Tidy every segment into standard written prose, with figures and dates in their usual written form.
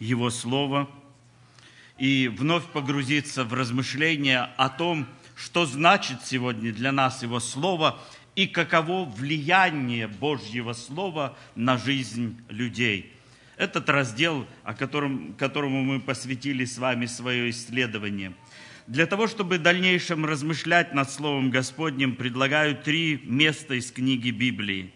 Его Слово и вновь погрузиться в размышления о том, что значит сегодня для нас Его Слово и каково влияние Божьего Слова на жизнь людей. Этот раздел, которому мы посвятили с вами свое исследование. Для того, чтобы в дальнейшем размышлять над Словом Господним, предлагаю 3 места из книги Библии.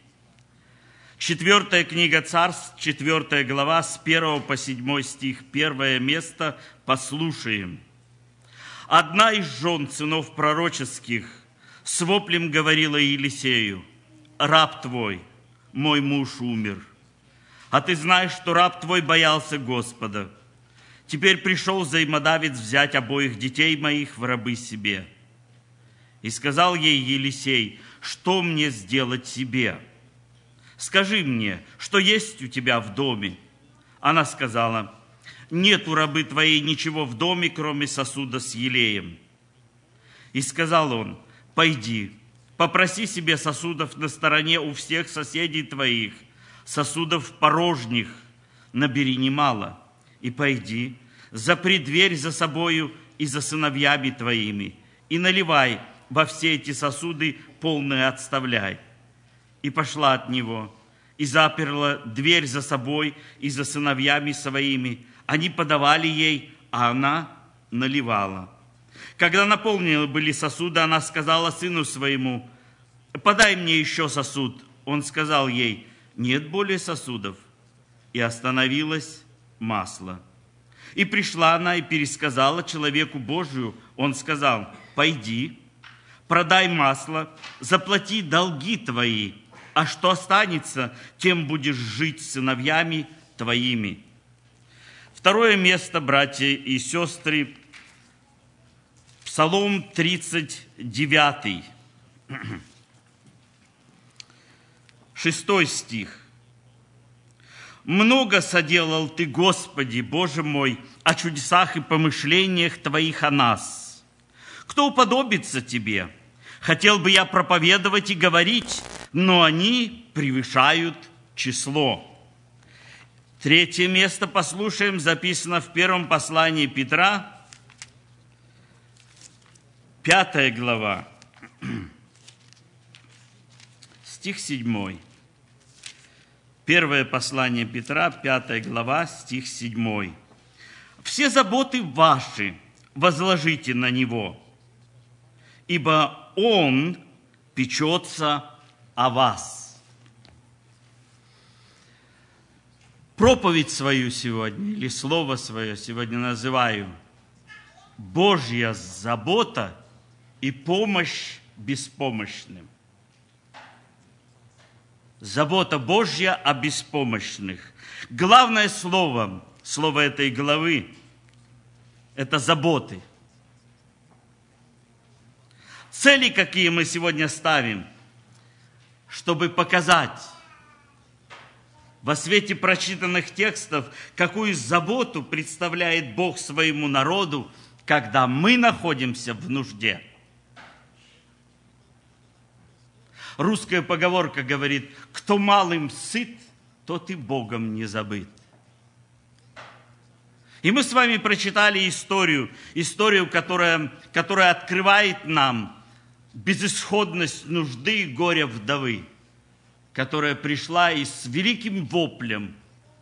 4 книга Царств, 4 глава, с 1 по 7 стих, 1 место, послушаем. «Одна из жен сынов пророческих с воплем говорила Елисею: раб твой, мой муж умер. А ты знаешь, что раб твой боялся Господа. Теперь пришел взаимодавец взять обоих детей моих в рабы себе. И сказал ей Елисей: что мне сделать себе? Скажи мне, что есть у тебя в доме? Она сказала: нет у рабы твоей ничего в доме, кроме сосуда с елеем. И сказал он: пойди, попроси себе сосудов на стороне у всех соседей твоих, сосудов порожних набери немало, и пойди, запри дверь за собою и за сыновьями твоими, и наливай во все эти сосуды, полные отставляй. И пошла от него, и заперла дверь за собой и за сыновьями своими. Они подавали ей, а она наливала. Когда наполнены были сосуды, она сказала сыну своему: подай мне еще сосуд. Он сказал ей: нет более сосудов. И остановилось масло. И пришла она и пересказала человеку Божию. Он сказал: пойди, продай масло, заплати долги твои, а что останется, тем будешь жить с сыновьями твоими. Второе место, братья и сестры, Псалом 39, 6 стих. «Много соделал Ты, Господи, Боже мой, о чудесах и помышлениях Твоих о нас. Кто уподобится Тебе? Хотел бы я проповедовать и говорить, но они превышают число». Третье место послушаем, записано в первом послании Петра, 5 глава, стих 7. Первое послание Петра, 5 глава, стих 7. «Все заботы ваши возложите на Него, ибо Он печется о вас». Проповедь свою сегодня, или слово свое сегодня называю «Божья забота и помощь беспомощным». Забота Божья о беспомощных. Главное слово этой главы – это заботы. Цели, какие мы сегодня ставим, чтобы показать во свете прочитанных текстов, какую заботу представляет Бог своему народу, когда мы находимся в нужде. Русская поговорка говорит: кто малым сыт, тот и Богом не забыт. И мы с вами прочитали историю, которая открывает нам безысходность нужды и горя вдовы, которая пришла и с великим воплем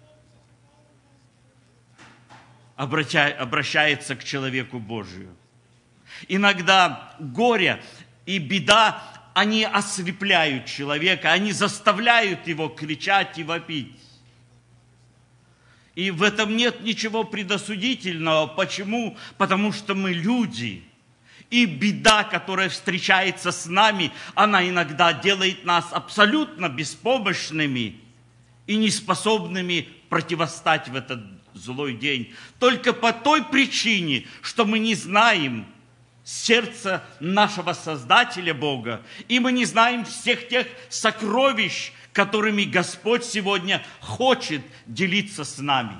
обращается к человеку Божию. Иногда горе и беда, они ослепляют человека, они заставляют его кричать и вопить. И в этом нет ничего предосудительного. Почему? Потому что мы люди. И беда, которая встречается с нами, она иногда делает нас абсолютно беспомощными и неспособными противостать в этот злой день. Только по той причине, что мы не знаем сердца нашего Создателя Бога, и мы не знаем всех тех сокровищ, которыми Господь сегодня хочет делиться с нами.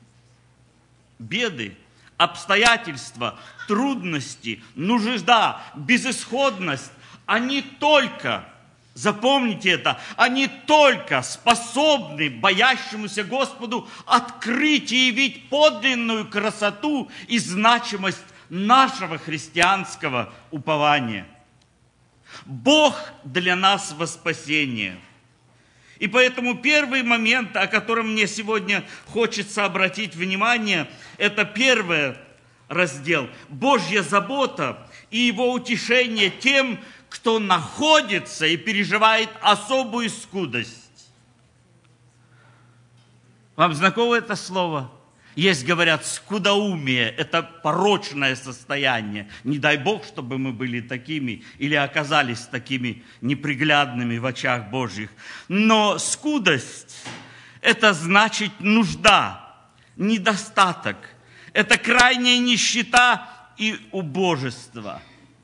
Беды, обстоятельства, трудности, нужда, безысходность, они только Запомните это, они только способны боящемуся Господу открыть и явить подлинную красоту и значимость нашего христианского упования. Бог для нас во спасение. И поэтому первый момент, о котором мне сегодня хочется обратить внимание, это первый раздел. Божья забота и Его утешение тем, кто находится и переживает особую скудость. Вам знакомо это слово? Есть, говорят, скудоумие – это порочное состояние. Не дай Бог, чтобы мы были такими или оказались такими неприглядными в очах Божьих. Но скудость – это значит нужда, недостаток. Это крайняя нищета и убожество.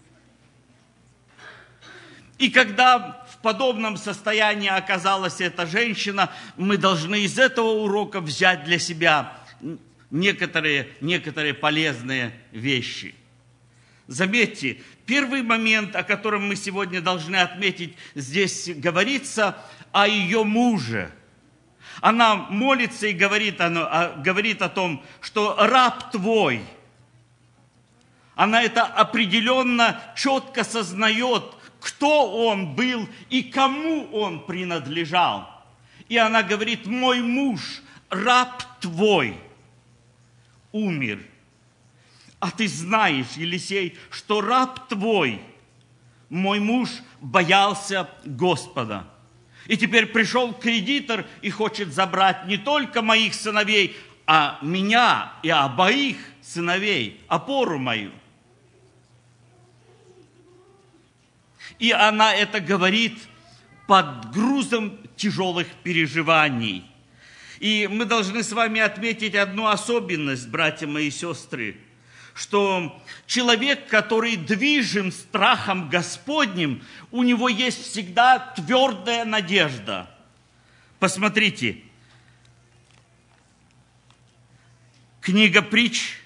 И когда в подобном состоянии оказалась эта женщина, мы должны из этого урока взять для себя некоторые полезные вещи. Заметьте, первый момент, о котором мы сегодня должны отметить, здесь говорится о ее муже. Она молится и говорит о том, что раб твой. Она это определенно четко сознает, кто он был и кому он принадлежал. И она говорит: мой муж, раб твой, умер. А ты знаешь, Елисей, что раб твой, мой муж, боялся Господа. И теперь пришел кредитор и хочет забрать не только моих сыновей, а меня и обоих сыновей, опору мою. И она это говорит под грузом тяжелых переживаний. И мы должны с вами отметить одну особенность, братья мои и сестры, что человек, который движим страхом Господним, у него есть всегда твердая надежда. Посмотрите, книга Притч,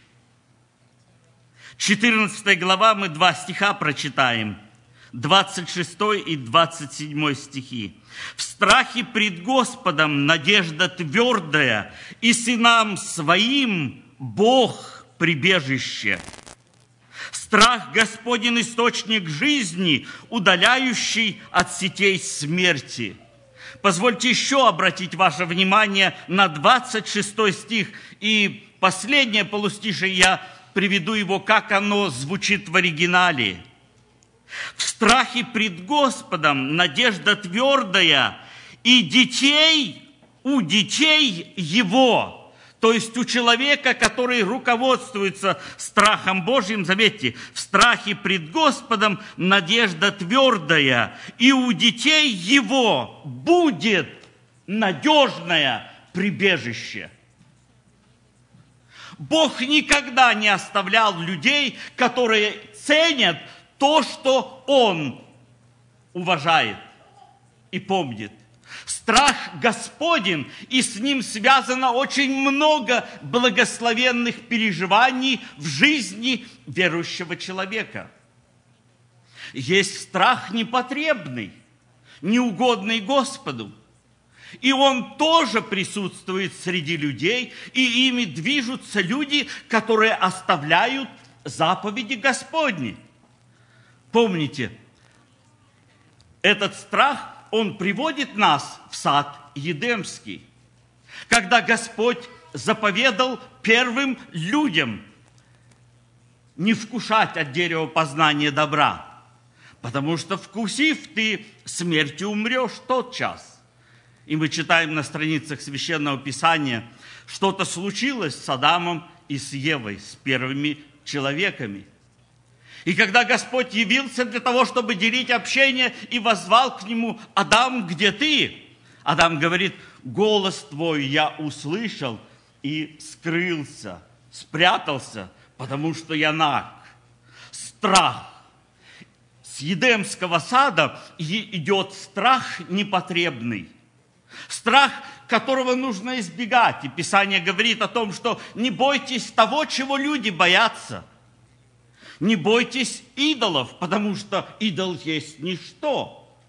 14 глава, мы 2 стиха прочитаем. 26 и 27 стихи. «В страхе пред Господом надежда твердая, и сынам своим Бог прибежище. Страх Господень источник жизни, удаляющий от сетей смерти». Позвольте еще обратить ваше внимание на 26 стих, и последнее полустишее я приведу его, как оно звучит в оригинале. «В страхе пред Господом надежда твердая, и у детей Его». То есть у человека, который руководствуется страхом Божьим, заметьте, в страхе пред Господом надежда твердая, и у детей Его будет надежное прибежище. Бог никогда не оставлял людей, которые ценят то, что Он уважает и помнит. Страх Господень, и с ним связано очень много благословенных переживаний в жизни верующего человека. Есть страх непотребный, неугодный Господу. И он тоже присутствует среди людей, и ими движутся люди, которые оставляют заповеди Господни. Помните, этот страх, он приводит нас в сад Едемский, когда Господь заповедал первым людям не вкушать от дерева познания добра, потому что, вкусив, ты смертью умрешь тотчас. И мы читаем на страницах Священного Писания, что-то случилось с Адамом и с Евой, с первыми человеками. И когда Господь явился для того, чтобы делить общение, и воззвал к нему: «Адам, где ты?» Адам говорит: «Голос твой я услышал и скрылся, спрятался, потому что я наг». Страх. С Едемского сада идет страх непотребный. Страх, которого нужно избегать. И Писание говорит о том, что не бойтесь того, чего люди боятся. Не бойтесь идолов, потому что идол есть ничто.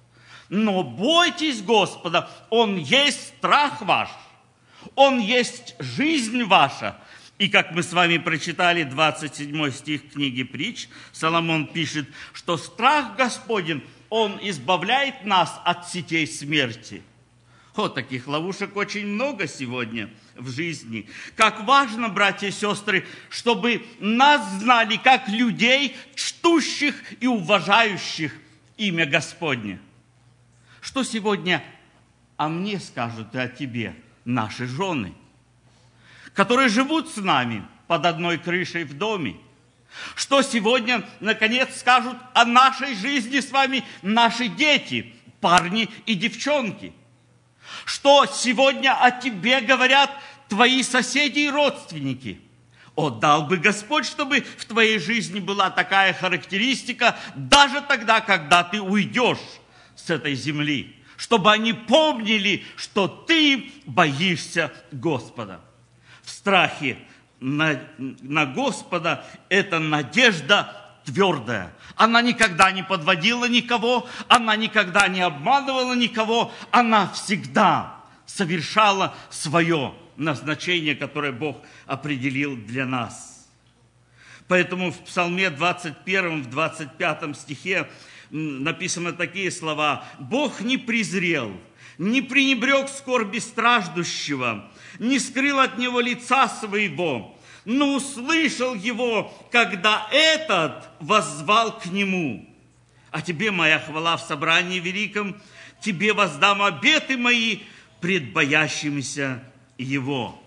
Но бойтесь Господа, Он есть страх ваш, Он есть жизнь ваша. И как мы с вами прочитали 27 стих книги Притч, Соломон пишет, что страх Господень, Он избавляет нас от сетей смерти. Вот таких ловушек очень много сегодня в жизни. Как важно, братья и сестры, чтобы нас знали как людей, чтущих и уважающих имя Господне. Что сегодня о мне скажут и о тебе наши жены, которые живут с нами под одной крышей в доме? Что сегодня, наконец, скажут о нашей жизни с вами наши дети, парни и девчонки? Что сегодня о тебе говорят твои соседи и родственники? О, дал бы Господь, чтобы в твоей жизни была такая характеристика, даже тогда, когда ты уйдешь с этой земли, чтобы они помнили, что ты боишься Господа. В страхе на Господа это надежда твердая. Она никогда не подводила никого, она никогда не обманывала никого, она всегда совершала свое назначение, которое Бог определил для нас. Поэтому в Псалме 21, в 25 стихе написаны такие слова: «Бог не презрел, не пренебрег скорби страждущего, не скрыл от него лица своего, но услышал его, когда этот воззвал к нему. А тебе моя хвала в собрании великом, тебе воздам обеты мои пред боящимися его».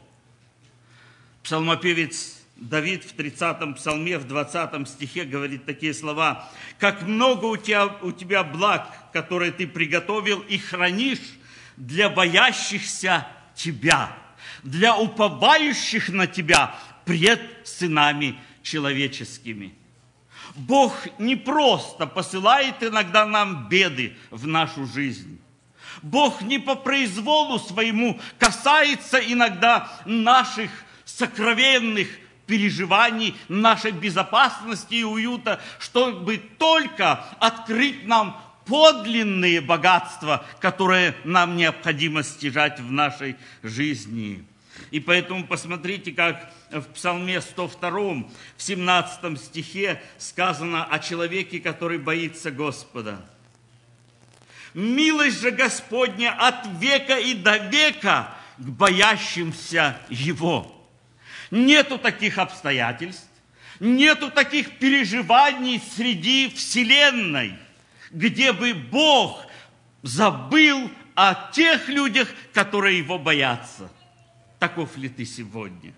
Псалмопевец Давид в 30-м псалме, в 20 стихе говорит такие слова: «Как много у тебя благ, которые ты приготовил и хранишь для боящихся тебя, для уповающих на тебя пред сынами человеческими». Бог не просто посылает иногда нам беды в нашу жизнь. Бог не по произволу своему касается иногда наших сокровенных переживаний, нашей безопасности и уюта, чтобы только открыть нам подлинные богатства, которые нам необходимо стяжать в нашей жизни. И поэтому посмотрите, как в Псалме 102, в 17 стихе сказано о человеке, который боится Господа. «Милость же Господня от века и до века к боящимся Его». Нету таких обстоятельств, нету таких переживаний среди вселенной, где бы Бог забыл о тех людях, которые Его боятся. Таков ли ты сегодня?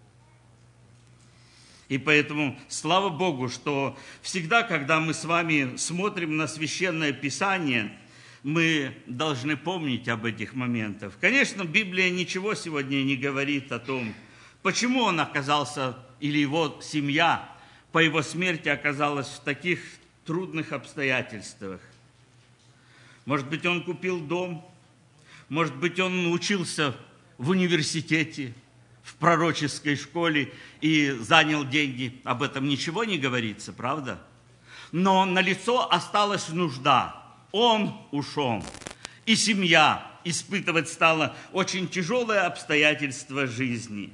И поэтому, слава Богу, что всегда, когда мы с вами смотрим на Священное Писание, мы должны помнить об этих моментах. Конечно, Библия ничего сегодня не говорит о том, почему он оказался, или его семья по его смерти оказалась в таких трудных обстоятельствах. Может быть, он купил дом, может быть, он учился в университете, в пророческой школе и занял деньги. Об этом ничего не говорится, правда? Но налицо осталась нужда. Он ушел. И семья испытывать стала очень тяжелые обстоятельства жизни.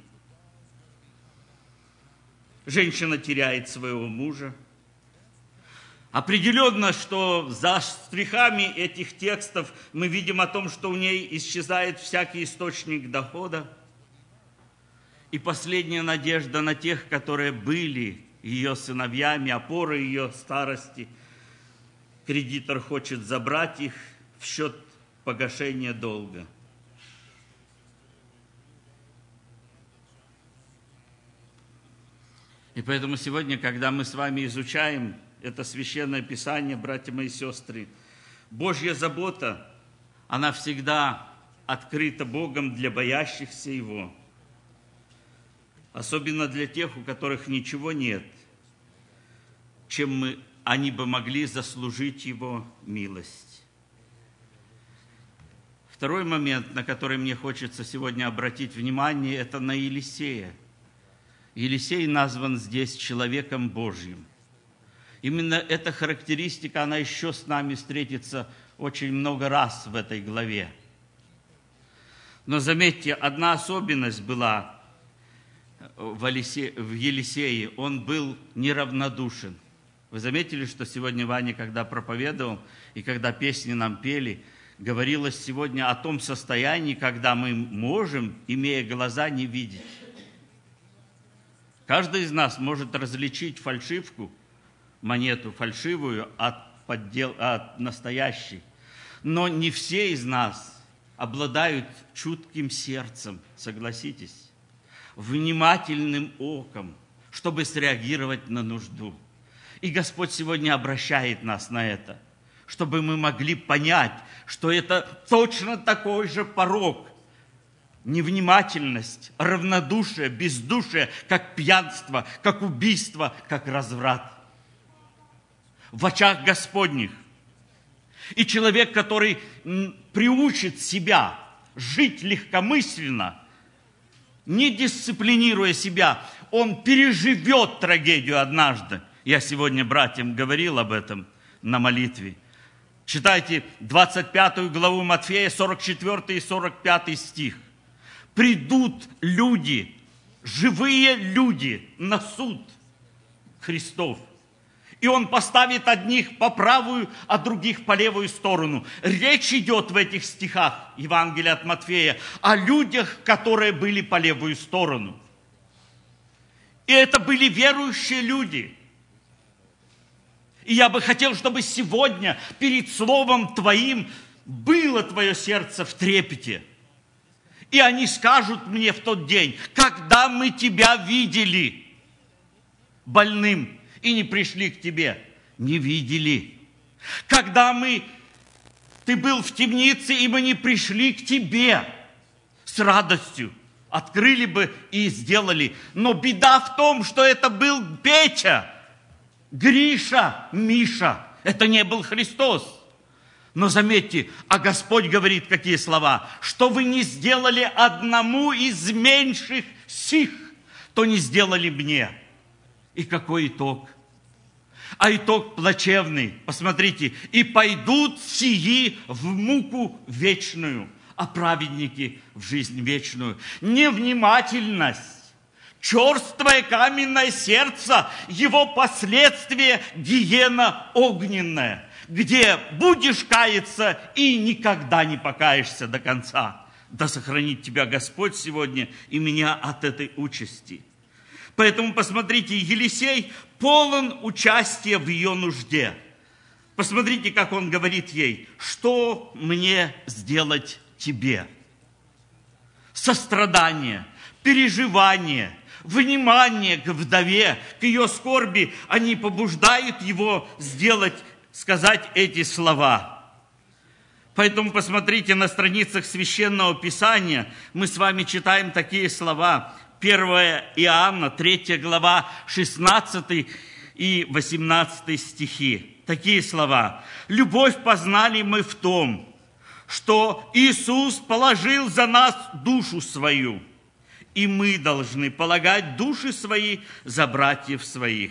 Женщина теряет своего мужа. Определенно, что за штрихами этих текстов мы видим о том, что у ней исчезает всякий источник дохода. И последняя надежда на тех, которые были ее сыновьями, опорой ее старости. Кредитор хочет забрать их в счет погашения долга. И поэтому сегодня, когда мы с вами изучаем это Священное Писание, братья мои и сестры, Божья забота, она всегда открыта Богом для боящихся Его. Особенно для тех, у которых ничего нет, чем они бы могли заслужить Его милость. Второй момент, на который мне хочется сегодня обратить внимание, это на Елисея. Елисей назван здесь человеком Божьим. Именно эта характеристика, она еще с нами встретится очень много раз в этой главе. Но заметьте, одна особенность была в Елисее. Он был неравнодушен. Вы заметили, что сегодня Ваня, когда проповедовал и когда песни нам пели, говорилось сегодня о том состоянии, когда мы можем, имея глаза, не видеть. Каждый из нас может различить фальшивку, монету фальшивую от настоящей. Но не все из нас обладают чутким сердцем, согласитесь, внимательным оком, чтобы среагировать на нужду. И Господь сегодня обращает нас на это, чтобы мы могли понять, что это точно такой же порок. Невнимательность, равнодушие, бездушие, как пьянство, как убийство, как разврат. В очах Господних. И человек, который приучит себя жить легкомысленно, не дисциплинируя себя, он переживет трагедию однажды. Я сегодня братьям говорил об этом на молитве. Читайте 25 главу Матфея, 44 и 45 стих. Придут люди, живые люди на суд Христов. И Он поставит одних по правую, а других по левую сторону. Речь идет в этих стихах Евангелия от Матфея о людях, которые были по левую сторону. И это были верующие люди. И я бы хотел, чтобы сегодня перед Словом Твоим было Твое сердце в трепете. И они скажут мне в тот день: когда мы Тебя видели больным и не пришли к Тебе? Не видели. Когда Ты был в темнице, и мы не пришли к Тебе с радостью. Открыли бы и сделали. Но беда в том, что это был Петя, Гриша, Миша. Это не был Христос. Но заметьте, а Господь говорит какие слова: что вы не сделали одному из меньших сих, то не сделали мне. И какой итог? А итог плачевный. Посмотрите. И пойдут сии в муку вечную, а праведники в жизнь вечную. Невнимательность, черствое каменное сердце, его последствие гиена огненная, где будешь каяться и никогда не покаешься до конца. Да сохранит тебя Господь сегодня и меня от этой участи. Поэтому посмотрите, Елисей полон участия в ее нужде. Посмотрите, как он говорит ей: что мне сделать тебе? Сострадание, переживание, внимание к вдове, к ее скорби, они побуждают его сказать эти слова. Поэтому посмотрите, на страницах Священного Писания мы с вами читаем такие слова. 1 Иоанна, 3 глава, 16 и 18 стихи. Такие слова. «Любовь познали мы в том, что Иисус положил за нас душу свою, и мы должны полагать души свои за братьев своих.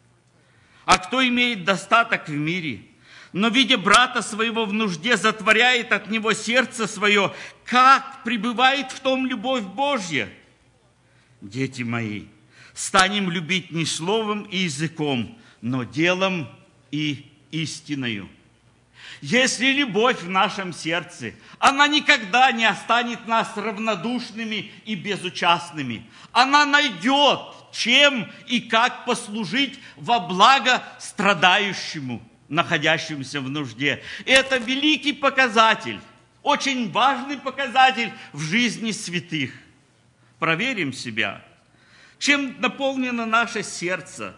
А кто имеет достаток в мире, но, видя брата своего в нужде, затворяет от него сердце свое, как пребывает в том любовь Божья? Дети мои, станем любить не словом и языком, но делом и истиною». Если любовь в нашем сердце, она никогда не останет нас равнодушными и безучастными. Она найдет, чем и как послужить во благо страдающему, находящемуся в нужде. Это великий показатель, очень важный показатель в жизни святых. Проверим себя, чем наполнено наше сердце,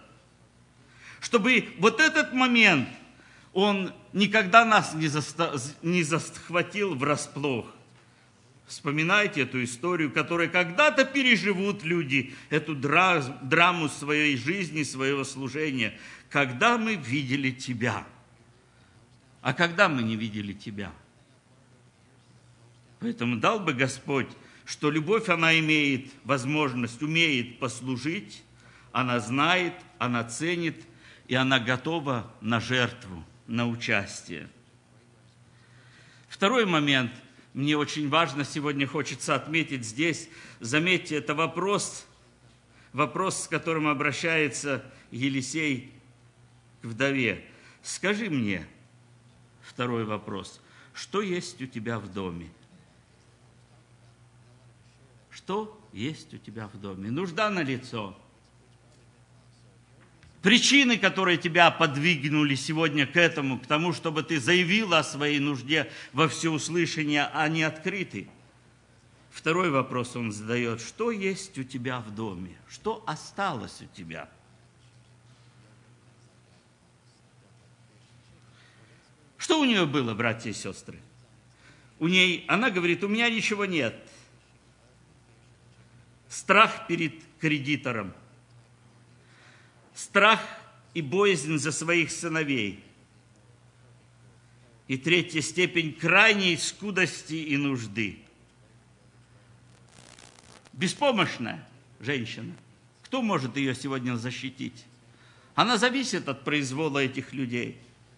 чтобы вот этот момент, он никогда нас не захватил врасплох. Вспоминайте эту историю, которую когда-то переживут люди, эту драму своей жизни, своего служения. Когда мы видели Тебя? А когда мы не видели Тебя? Поэтому дал бы Господь, что любовь, она имеет возможность, умеет послужить, она знает, она ценит, и она готова на жертву, на участие. Второй момент, мне очень важно сегодня хочется отметить здесь. Заметьте, это вопрос, с которым обращается Елисей к вдове. Скажи мне, второй вопрос, что есть у тебя в доме? Что есть у тебя в доме? Нужда налицо. Причины, которые тебя подвигнули сегодня к этому, к тому, чтобы ты заявила о своей нужде во всеуслышание, они открыты. Второй вопрос он задает. Что есть у тебя в доме? Что осталось у тебя? Что у нее было, братья и сестры? Она говорит, у меня ничего нет. Страх перед кредитором. Страх и боязнь за своих сыновей. И третья степень крайней скудости и нужды. Беспомощная женщина. Кто может ее сегодня защитить? Она зависит от произвола этих людей.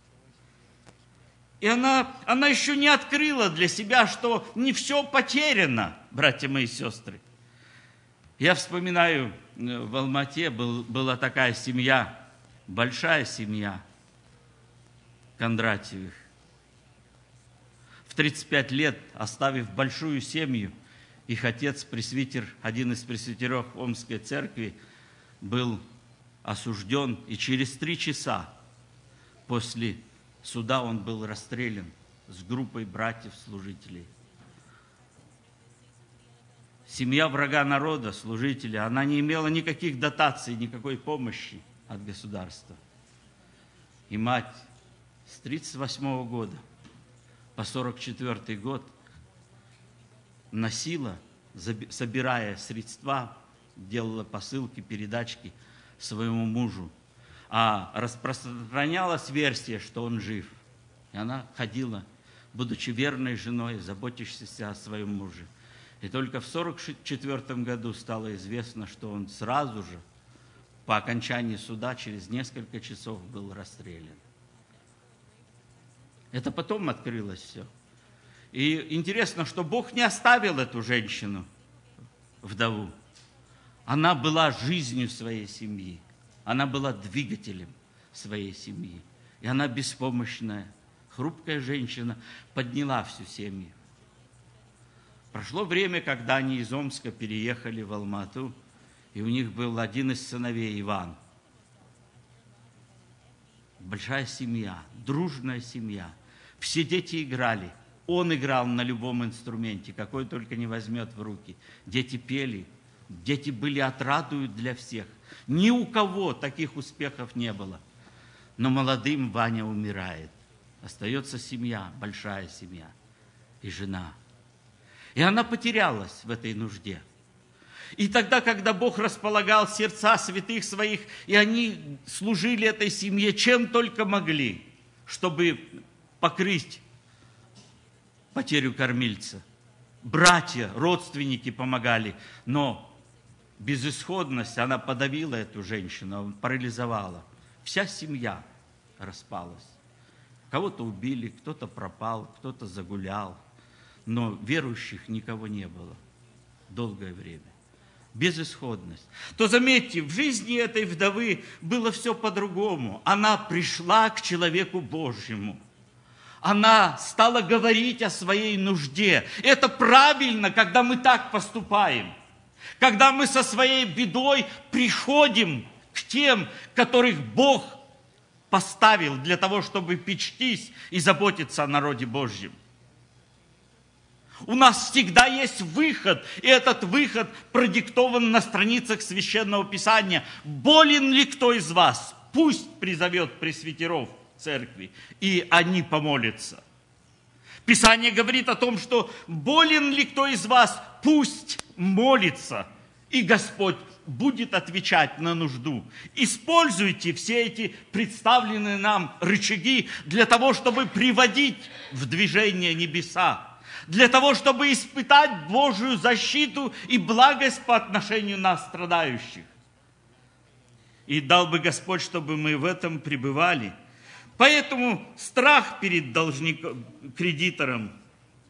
И она еще не открыла для себя, что не все потеряно, братья мои и сестры. Я вспоминаю, в Алмате была такая семья, большая семья Кондратьевых. В 35 лет, оставив большую семью, их отец, пресвитер, один из пресвитеров Омской церкви, был осужден, и через 3 часа после суда он был расстрелян с группой братьев-служителей. Семья врага народа, служители, она не имела никаких дотаций, никакой помощи от государства. И мать с 1938 года по 1944 год носила, собирая средства, делала посылки, передачки своему мужу. А распространялась версия, что он жив. И она ходила, будучи верной женой, заботящейся о своем муже. И только в 1944 году стало известно, что он сразу же, по окончании суда, через несколько часов был расстрелян. Это потом открылось все. И интересно, что Бог не оставил эту женщину, вдову. Она была жизнью своей семьи. Она была двигателем своей семьи. И она беспомощная, хрупкая женщина подняла всю семью. Прошло время, когда они из Омска переехали в Алмату, и у них был один из сыновей, Иван. Большая семья, дружная семья. Все дети играли. Он играл на любом инструменте, какой только не возьмет в руки. Дети пели, дети были отрадою для всех. Ни у кого таких успехов не было. Но молодым Ваня умирает. Остается семья, большая семья и жена. И она потерялась в этой нужде. И тогда, когда Бог располагал сердца святых своих, и они служили этой семье чем только могли, чтобы покрыть потерю кормильца. Братья, родственники помогали, но безысходность, она подавила эту женщину, парализовала. Вся семья распалась. Кого-то убили, кто-то пропал, кто-то загулял. Но верующих никого не было долгое время. Безысходность. То заметьте, в жизни этой вдовы было все по-другому. Она пришла к человеку Божьему. Она стала говорить о своей нужде. Это правильно, когда мы так поступаем. Когда мы со своей бедой приходим к тем, которых Бог поставил для того, чтобы печься и заботиться о народе Божьем. У нас всегда есть выход, и этот выход продиктован на страницах Священного Писания. Болен ли кто из вас? Пусть призовет пресвитеров церкви, и они помолятся. Писание говорит о том, что болен ли кто из вас? Пусть молится, и Господь будет отвечать на нужду. Используйте все эти представленные нам рычаги для того, чтобы приводить в движение небеса, для того, чтобы испытать Божию защиту и благость по отношению к нас, страдающих. И дал бы Господь, чтобы мы в этом пребывали. Поэтому страх перед кредитором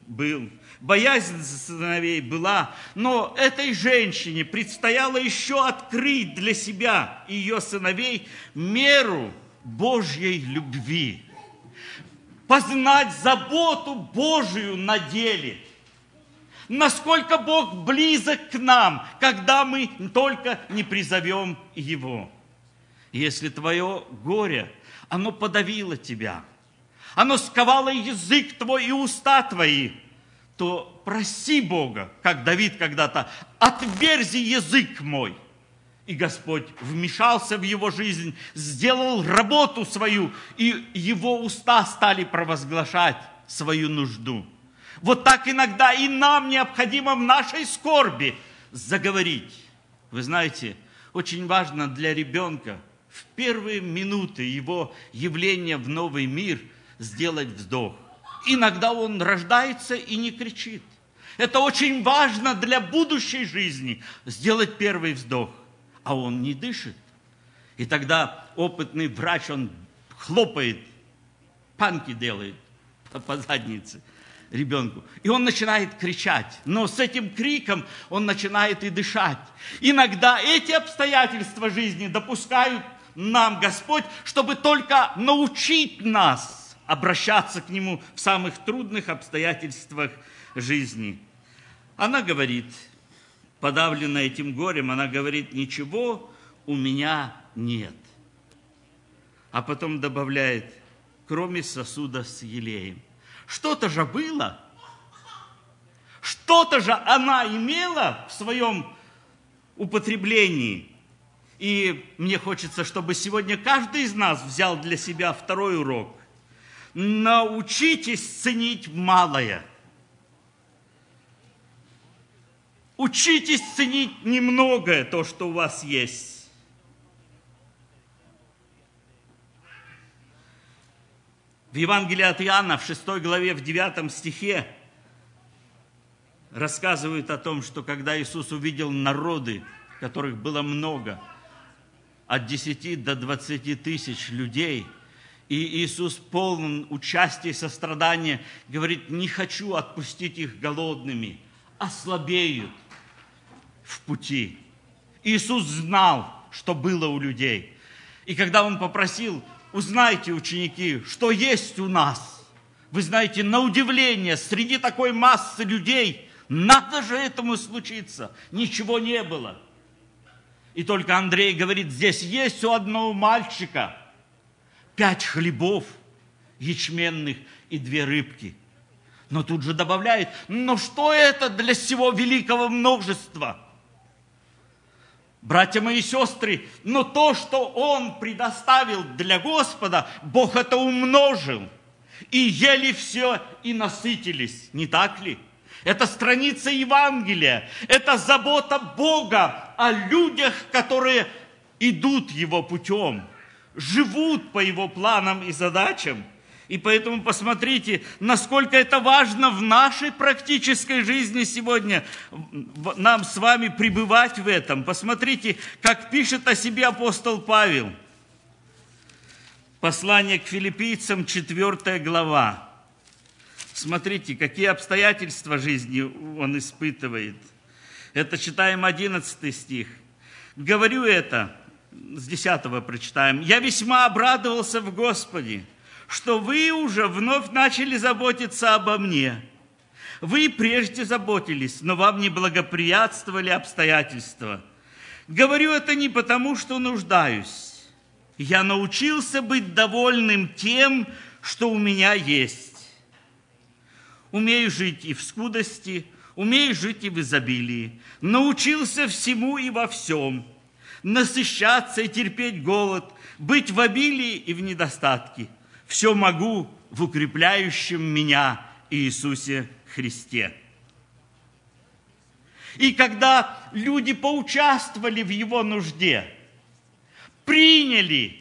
был, боязнь за сыновей была, но этой женщине предстояло еще открыть для себя и ее сыновей меру Божьей любви, познать заботу Божию на деле, насколько Бог близок к нам, когда мы только не призовем Его. Если твое горе, оно подавило тебя, оно сковало язык твой и уста твои, то проси Бога, как Давид когда-то: отверзи язык мой. И Господь вмешался в его жизнь, сделал работу свою, и его уста стали провозглашать свою нужду. Вот так иногда и нам необходимо в нашей скорби заговорить. Вы знаете, очень важно для ребенка в первые минуты его явления в новый мир сделать вздох. Иногда он рождается и не кричит. Это очень важно для будущей жизни, сделать первый вздох. А он не дышит. И тогда опытный врач, он хлопает, панки делает по заднице ребенку. И он начинает кричать. Но с этим криком он начинает и дышать. Иногда эти обстоятельства жизни допускают нам Господь, чтобы только научить нас обращаться к Нему в самых трудных обстоятельствах жизни. Она говорит, подавленная этим горем, она говорит: ничего у меня нет. А потом добавляет: кроме сосуда с елеем. Что-то же было, что-то же она имела в своем употреблении. И мне хочется, чтобы сегодня каждый из нас взял для себя второй урок. Научитесь ценить малое. Учитесь ценить немногое, то, что у вас есть. В Евангелии от Иоанна, в 6 главе, в 9 стихе, рассказывают о том, что когда Иисус увидел народы, которых было много, от 10 до 20 тысяч людей, и Иисус полон участия и сострадания, говорит: не хочу отпустить их голодными, ослабеют в пути. Иисус знал, что было у людей. И когда Он попросил: узнайте, ученики, что есть у нас. Вы знаете, на удивление, среди такой массы людей, надо же этому случиться. Ничего не было. И только Андрей говорит: здесь есть у одного мальчика 5 хлебов ячменных и 2 рыбки. Но тут же добавляет: но что это для всего великого множества? Братья мои и сестры, но то, что Он предоставил для Господа, Бог это умножил. И ели все, и насытились. Не так ли? Это страница Евангелия. Это забота Бога о людях, которые идут Его путем, живут по Его планам и задачам. И поэтому посмотрите, насколько это важно в нашей практической жизни сегодня нам с вами пребывать в этом. Посмотрите, как пишет о себе апостол Павел. Послание к филиппийцам, 4 глава. Смотрите, какие обстоятельства жизни он испытывает. Это читаем 11 стих. «Говорю это», с 10 прочитаем, «я весьма обрадовался в Господе, что вы уже вновь начали заботиться обо мне. Вы прежде заботились, но вам не благоприятствовали обстоятельства. Говорю это не потому, что нуждаюсь. Я научился быть довольным тем, что у меня есть. Умею жить и в скудости, умею жить и в изобилии. Научился всему и во всем. Насыщаться и терпеть голод, быть в обилии и в недостатке. Все могу в укрепляющем меня Иисусе Христе». И когда люди поучаствовали в Его нужде, приняли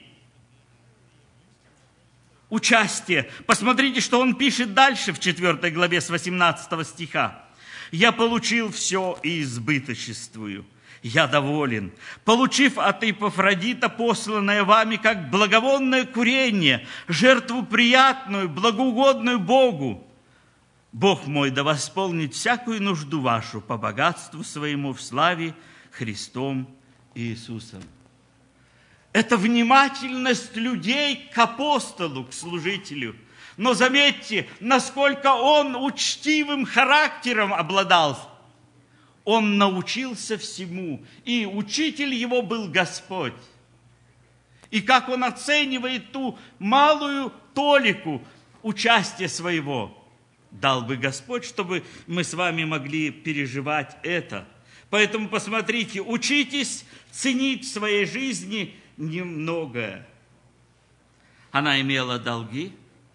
участие, посмотрите, что он пишет дальше в 4 главе с 18 стиха. «Я получил все и избыточествую. Я доволен, получив от Эпафродита посланное вами как благовонное курение, жертву приятную, благоугодную Богу. Бог мой да восполнит всякую нужду вашу по богатству своему в славе Христом Иисусом. Это внимательность людей к апостолу, к служителю. Но заметьте, насколько он учтивым характером обладал. Он научился всему, и учитель его был Господь. И как он оценивает ту малую толику участия своего. Дал бы Господь, чтобы мы с вами могли переживать это. Поэтому посмотрите, учитесь ценить в своей жизни немногое. Она имела долги,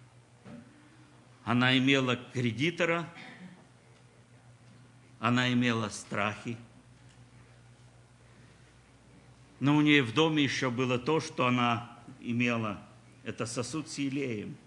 она имела кредитора, она имела страхи. Но у нее в доме еще было то, что она имела. Это сосуд с елеем.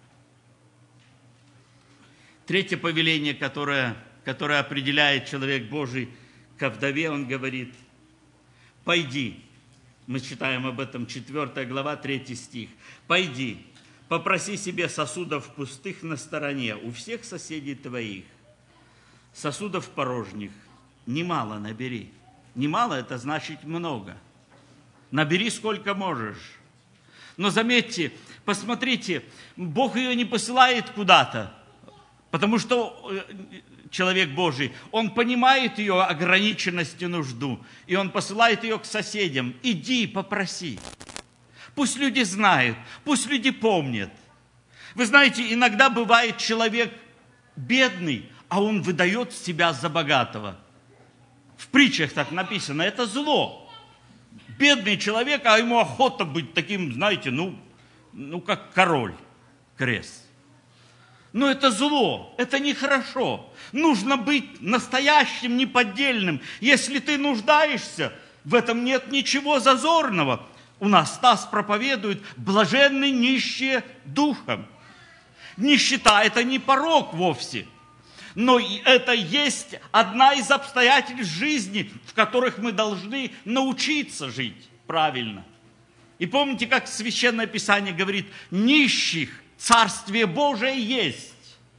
Третье повеление, которое определяет человек Божий ко вдове, он говорит: «Пойди». Мы читаем об этом 4 глава, 3 стих. «Пойди, попроси себе сосудов пустых на стороне у всех соседей твоих. Сосудов порожних немало набери». Немало – это значит много. Набери сколько можешь. Но заметьте, посмотрите, Бог ее не посылает куда-то, потому что человек Божий, он понимает ее ограниченность и нужду, и он посылает ее к соседям. Иди, попроси. Пусть люди знают, пусть люди помнят. Вы знаете, иногда бывает человек бедный, а он выдает себя за богатого. В притчах так написано, это зло. Бедный человек, а ему охота быть таким, знаете, как король, крест. Но это зло, это нехорошо. Нужно быть настоящим, неподдельным. Если ты нуждаешься, в этом нет ничего зазорного. У нас Стас проповедует: блаженны нищие духом. Нищета – это не порок вовсе. Но это есть одна из обстоятельств жизни, в которых мы должны научиться жить правильно. И помните, как Священное Писание говорит: нищих Царствие Божие есть.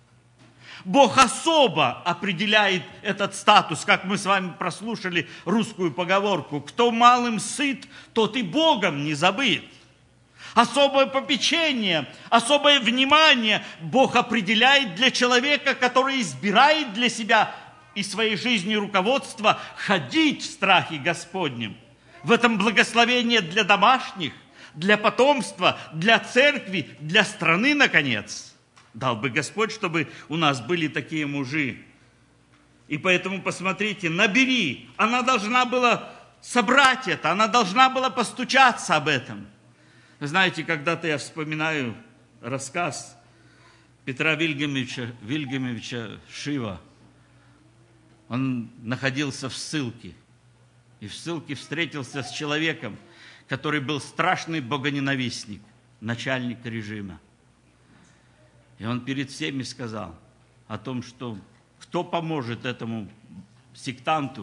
Бог особо определяет этот статус, как мы с вами прослушали русскую поговорку: кто малым сыт, тот и Богом не забыт. Особое попечение, особое внимание Бог определяет для человека, который избирает для себя и своей жизни руководства ходить в страхе Господнем. В этом благословение для домашних, для потомства, для церкви, для страны, наконец. Дал бы Господь, чтобы у нас были такие мужи. И поэтому, посмотрите, набери. Она должна была собрать это, она должна была постучаться об этом. Вы знаете, когда-то я вспоминаю рассказ Петра Вильгельмовича Шива. Он находился в ссылке. И в ссылке встретился с человеком, который был страшный богоненавистник, начальник режима. И он перед всеми сказал о том, что кто поможет этому сектанту,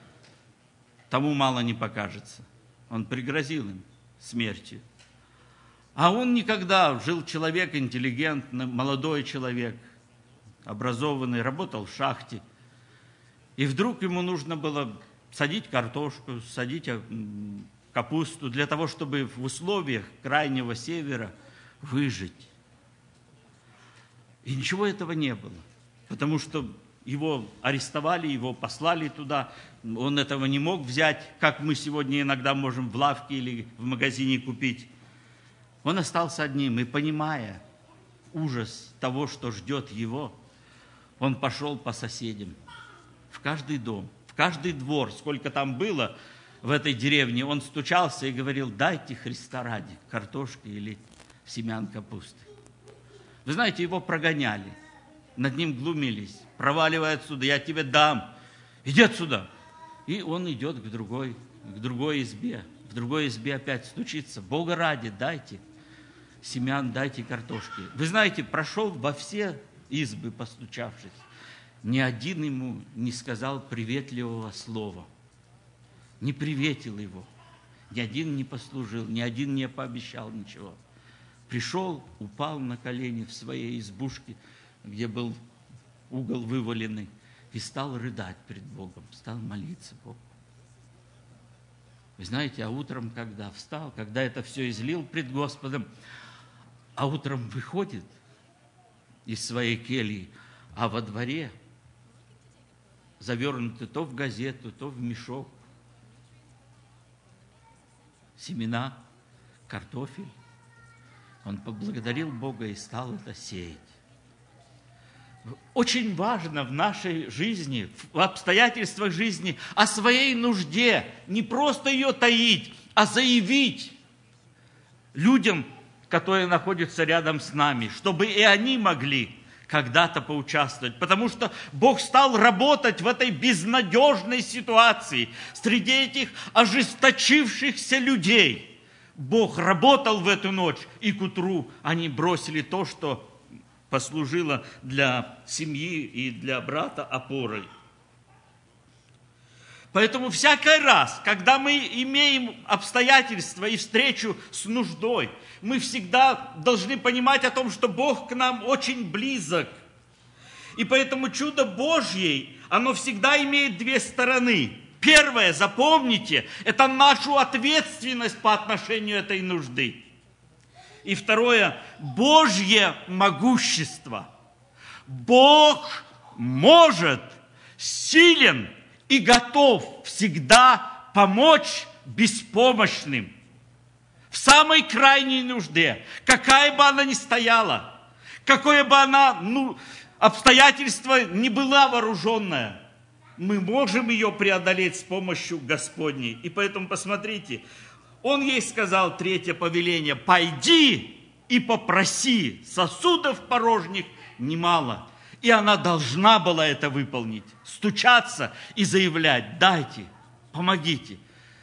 тому мало не покажется. Он пригрозил им смертью. А он никогда жил человек интеллигентный, молодой человек, образованный, работал в шахте. И вдруг ему нужно было садить картошку, садить капусту для того, чтобы в условиях крайнего севера выжить. И ничего этого не было, потому что его арестовали, его послали туда. Он этого не мог взять, как мы сегодня иногда можем в лавке или в магазине купить. Он остался одним, и понимая ужас того, что ждет его, он пошел по соседям, в каждый дом, в каждый двор, сколько там было в этой деревне, он стучался и говорил: дайте Христа ради картошки или семян капусты. Вы знаете, его прогоняли, над ним глумились: проваливай отсюда, я тебе дам, иди отсюда. И он идет к другой избе, в другой избе опять стучится: Бога ради, дайте семян, дайте картошки. Вы знаете, прошел во все избы, постучавшись, ни один ему не сказал приветливого слова, не приветил его, ни один не послужил, ни один не пообещал ничего. Пришел, упал на колени в своей избушке, где был угол вываленный, и стал рыдать пред Богом, стал молиться Богу. Вы знаете, а утром, когда встал, когда это все излил пред Господом, а утром выходит из своей кельи, а во дворе завернуты то в газету, то в мешок семена, картофель. Он поблагодарил Бога и стал это сеять. Очень важно в нашей жизни, в обстоятельствах жизни, о своей нужде не просто ее таить, а заявить людям, которые находятся рядом с нами, чтобы и они могли когда-то поучаствовать. Потому что Бог стал работать в этой безнадежной ситуации, среди этих ожесточившихся людей. Бог работал в эту ночь, и к утру они бросили то, что послужило для семьи и для брата опорой. Поэтому всякий раз, когда мы имеем обстоятельства и встречу с нуждой, мы всегда должны понимать о том, что Бог к нам очень близок. И поэтому чудо Божье, оно всегда имеет две стороны. Первое, запомните, это нашу ответственность по отношению этой нужды. И второе, Божье могущество. Бог может, силен и готов всегда помочь беспомощным в самой крайней нужде, какая бы она ни стояла, какое бы она, обстоятельство ни была вооруженная, мы можем ее преодолеть с помощью Господней. И поэтому посмотрите, Он ей сказал, 3 повеление: пойди и попроси, сосудов порожних немало. И она должна была это выполнить, стучаться и заявлять: дайте, помогите.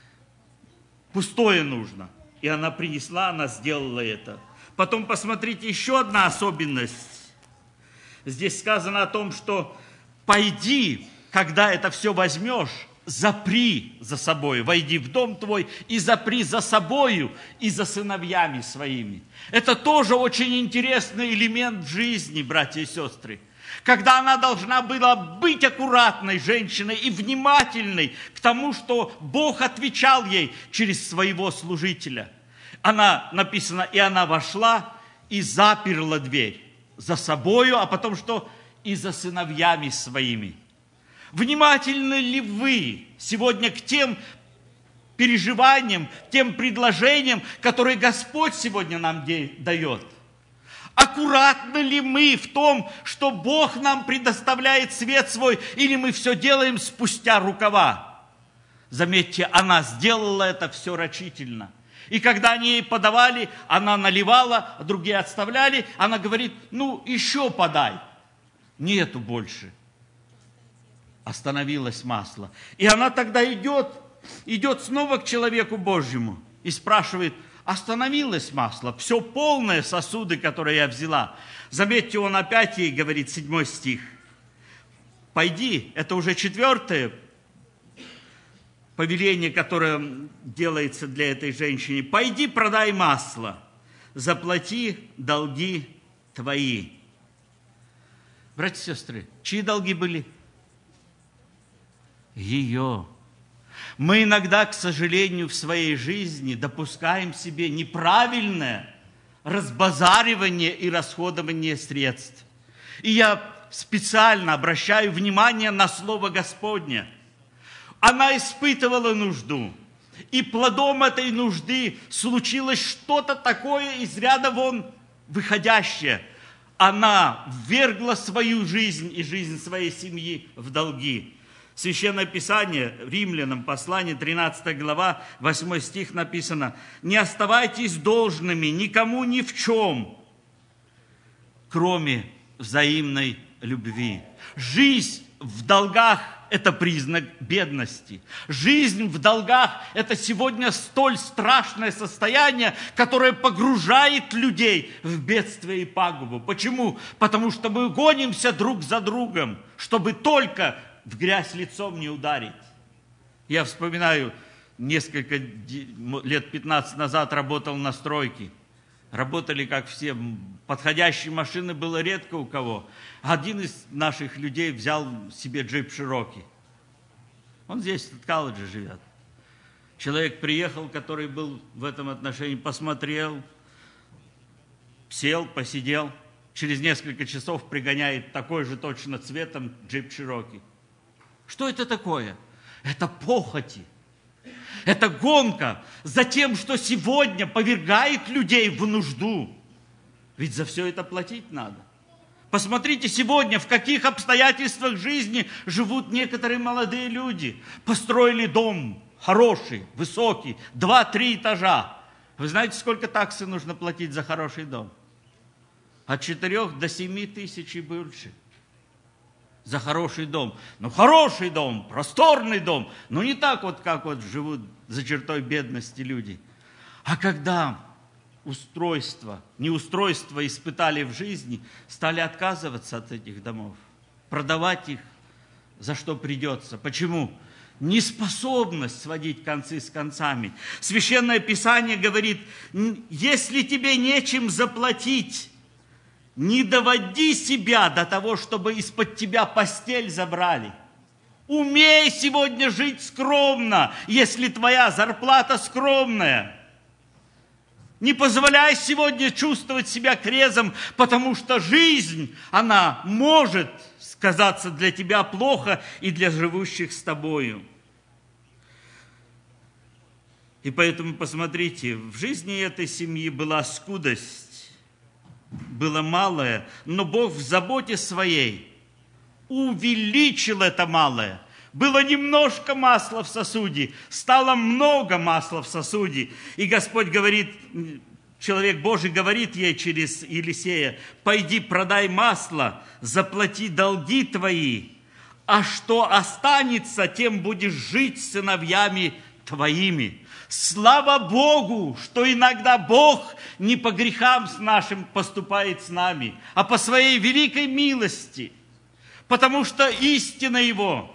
Пустое нужно. И она принесла, она сделала это. Потом посмотрите, еще одна особенность. Здесь сказано о том, что пойди, когда это все возьмешь, запри за собой, войди в дом твой и запри за собою и за сыновьями своими. Это тоже очень интересный элемент в жизни, братья и сестры. Когда она должна была быть аккуратной женщиной и внимательной к тому, что Бог отвечал ей через своего служителя. Она, написано, и она вошла и заперла дверь за собою, а потом что? И за сыновьями своими. Внимательны ли вы сегодня к тем переживаниям, тем предложениям, которые Господь сегодня нам дает? Аккуратны ли мы в том, что Бог нам предоставляет свет свой, или мы все делаем спустя рукава? Заметьте, она сделала это все рачительно. И когда они ей подавали, она наливала, а другие отставляли, она говорит: еще подай. Нету больше. Остановилось масло. И она тогда идет снова к человеку Божьему и спрашивает: остановилось масло, все полное сосуды, которые я взяла. Заметьте, он опять ей говорит, 7 стих. Пойди, это уже 4 повеление, которое делается для этой женщины. Пойди, продай масло, заплати долги твои. Братья и сестры, чьи долги были? Ее. Мы иногда, к сожалению, в своей жизни допускаем себе неправильное разбазаривание и расходование средств. И я специально обращаю внимание на Слово Господне. Она испытывала нужду, и плодом этой нужды случилось что-то такое из ряда вон выходящее. Она ввергла свою жизнь и жизнь своей семьи в долги. Священное Писание, Римлянам, послание, 13 глава, 8 стих написано: «Не оставайтесь должными никому ни в чем, кроме взаимной любви». Жизнь в долгах – это признак бедности. Жизнь в долгах – это сегодня столь страшное состояние, которое погружает людей в бедствие и пагубу. Почему? Потому что мы гонимся друг за другом, чтобы только в грязь лицом не ударить. Я вспоминаю, несколько лет 15 назад работал на стройке. работали как все, подходящие машины было редко у кого. Один из наших людей взял себе джип Широки. Он здесь, в колледже живет. Человек приехал, который был в этом отношении, посмотрел, сел, посидел. Через несколько часов пригоняет такой же точно цветом джип Широки. Что это такое? Это похоти. Это гонка за тем, что сегодня повергает людей в нужду. Ведь за все это платить надо. Посмотрите сегодня, в каких обстоятельствах жизни живут некоторые молодые люди. Построили дом хороший, высокий, 2-3 этажа. Вы знаете, сколько таксы нужно платить за хороший дом? От 4 до 7 тысяч и больше. За хороший дом. Ну, хороший дом, просторный дом. Но не так вот, как вот живут за чертой бедности люди. А когда неустройство испытали в жизни, стали отказываться от этих домов, продавать их, за что придется. Почему? Неспособность сводить концы с концами. Священное Писание говорит, если тебе нечем заплатить, не доводи себя до того, чтобы из-под тебя постель забрали. Умей сегодня жить скромно, если твоя зарплата скромная. Не позволяй сегодня чувствовать себя крезом, потому что жизнь, она может сказаться для тебя плохо и для живущих с тобою. И поэтому посмотрите, в жизни этой семьи была скудость. Было малое, но Бог в заботе своей увеличил это малое. Было немножко масла в сосуде, стало много масла в сосуде. И Господь говорит, человек Божий говорит ей через Елисея, пойди продай масло, заплати долги твои, а что останется, тем будешь жить с сыновьями твоими. Слава Богу, что иногда Бог не по грехам нашим поступает с нами, а по своей великой милости, потому что истина Его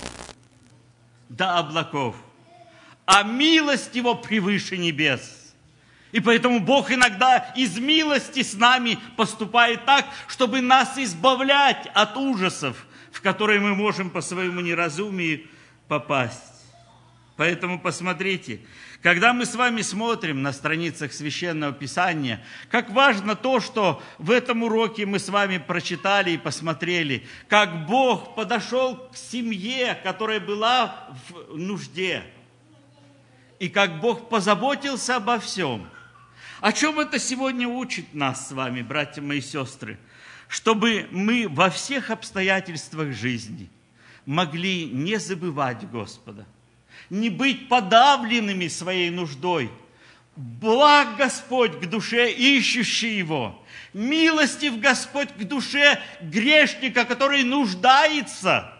до облаков, а милость Его превыше небес. И поэтому Бог иногда из милости с нами поступает так, чтобы нас избавлять от ужасов, в которые мы можем по своему неразумию попасть. Поэтому посмотрите, когда мы с вами смотрим на страницах Священного Писания, как важно то, что в этом уроке мы с вами прочитали и посмотрели, как Бог подошел к семье, которая была в нужде, и как Бог позаботился обо всем. О чем это сегодня учит нас с вами, братья мои и сестры? Чтобы мы во всех обстоятельствах жизни могли не забывать Господа, не быть подавленными своей нуждой. Благ Господь к душе, ищущей Его. Милостив Господь к душе грешника, который нуждается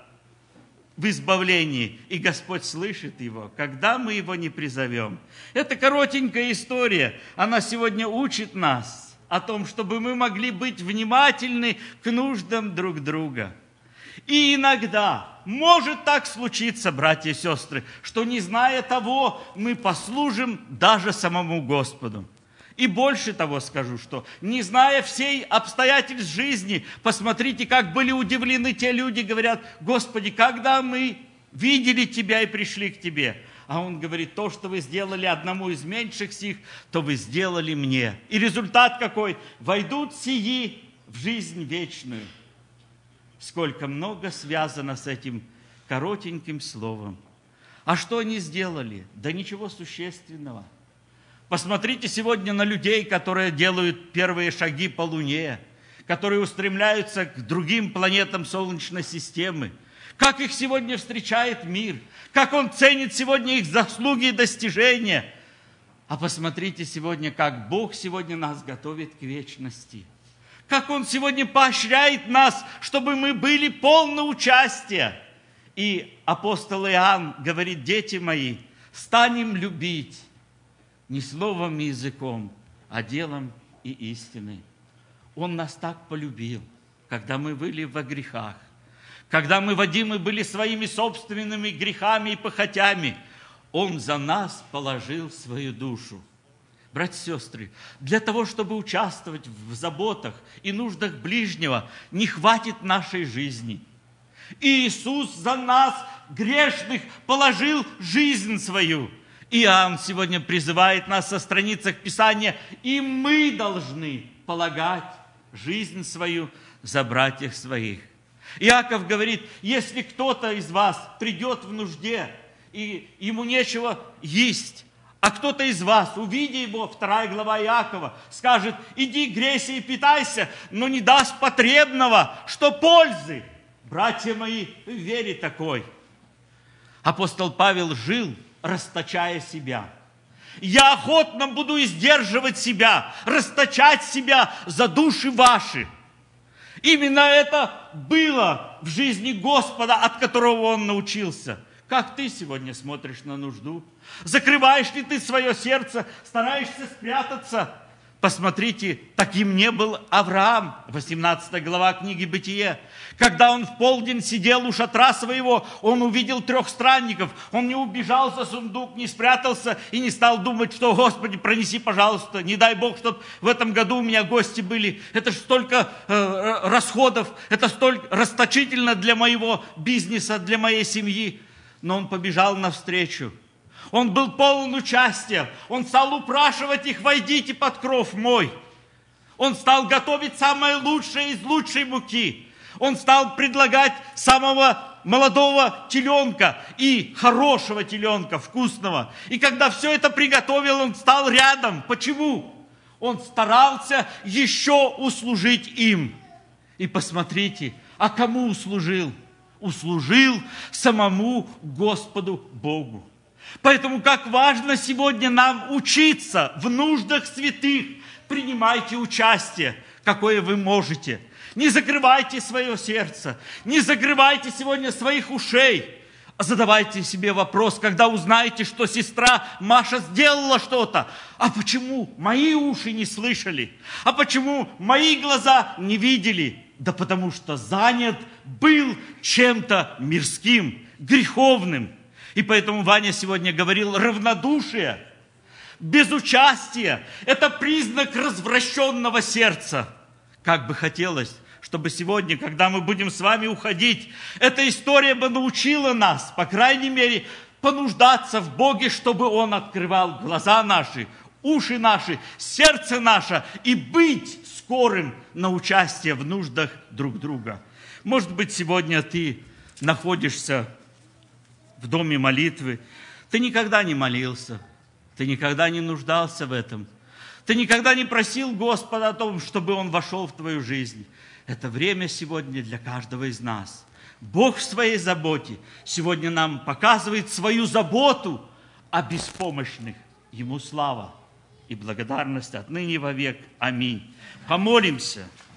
в избавлении. И Господь слышит его, когда мы его не призовем. Это коротенькая история. Она сегодня учит нас о том, чтобы мы могли быть внимательны к нуждам друг друга. И иногда может так случиться, братья и сестры, что не зная того, мы послужим даже самому Господу. И больше того скажу, что не зная всей обстоятельств жизни, посмотрите, как были удивлены те люди, говорят, Господи, когда мы видели Тебя и пришли к Тебе. А Он говорит, то, что вы сделали одному из меньших сих, то вы сделали мне. И результат какой? Войдут сии в жизнь вечную. Сколько много связано с этим коротеньким словом. А что они сделали? Да ничего существенного. Посмотрите сегодня на людей, которые делают первые шаги по Луне, которые устремляются к другим планетам Солнечной системы. Как их сегодня встречает мир, как он ценит сегодня их заслуги и достижения. А посмотрите сегодня, как Бог сегодня нас готовит к вечности. Как Он сегодня поощряет нас, чтобы мы были полны участия. И апостол Иоанн говорит, дети мои, станем любить не словом и языком, а делом и истиной. Он нас так полюбил, когда мы были во грехах, когда мы водимы были своими собственными грехами и похотями. Он за нас положил свою душу. Братья и сестры, для того, чтобы участвовать в заботах и нуждах ближнего, не хватит нашей жизни. Иисус за нас, грешных, положил жизнь свою. Иоанн сегодня призывает нас со страницах Писания, и мы должны полагать жизнь свою за братьев своих. Иаков говорит, если кто-то из вас придет в нужде, и ему нечего есть, а кто-то из вас, увидя его, 2 глава Иакова, скажет, иди грейся и питайся, но не даст потребного, что пользы. Братья мои, в вере такой. Апостол Павел жил, расточая себя. Я охотно буду издерживать себя, расточать себя за души ваши. Именно это было в жизни Господа, от которого он научился. Как ты сегодня смотришь на нужду? Закрываешь ли ты свое сердце, стараешься спрятаться? Посмотрите, таким не был Авраам, 18 глава книги «Бытие». Когда он в полдень сидел у шатра своего, он увидел 3 странников. Он не убежал за сундук, не спрятался и не стал думать, что, Господи, пронеси, пожалуйста, не дай Бог, чтобы в этом году у меня гости были. Это же столько расходов, это столько расточительно для моего бизнеса, для моей семьи. Но он побежал навстречу. Он был полон участия. Он стал упрашивать их, войдите под кров мой. Он стал готовить самое лучшее из лучшей муки. Он стал предлагать самого молодого теленка и хорошего теленка, вкусного. И когда все это приготовил, он стал рядом. Почему? Он старался еще услужить им. И посмотрите, а кому услужил? Услужил самому Господу Богу. Поэтому как важно сегодня нам учиться в нуждах святых. Принимайте участие, какое вы можете. Не закрывайте свое сердце, не закрывайте сегодня своих ушей. Задавайте себе вопрос, когда узнаете, что сестра Маша сделала что-то. А почему мои уши не слышали? А почему мои глаза не видели? Да потому что занят был чем-то мирским, греховным. И поэтому Ваня сегодня говорил, равнодушие, безучастие – это признак развращенного сердца. Как бы хотелось, чтобы сегодня, когда мы будем с вами уходить, эта история бы научила нас, по крайней мере, понуждаться в Боге, чтобы Он открывал глаза наши, уши наши, сердце наше и быть скорым на участие в нуждах друг друга. Может быть, сегодня ты находишься в доме молитвы, ты никогда не молился, ты никогда не нуждался в этом, ты никогда не просил Господа о том, чтобы Он вошел в твою жизнь. Это время сегодня для каждого из нас. Бог в своей заботе сегодня нам показывает свою заботу о беспомощных. Ему слава и благодарность отныне и вовек. Аминь. Помолимся.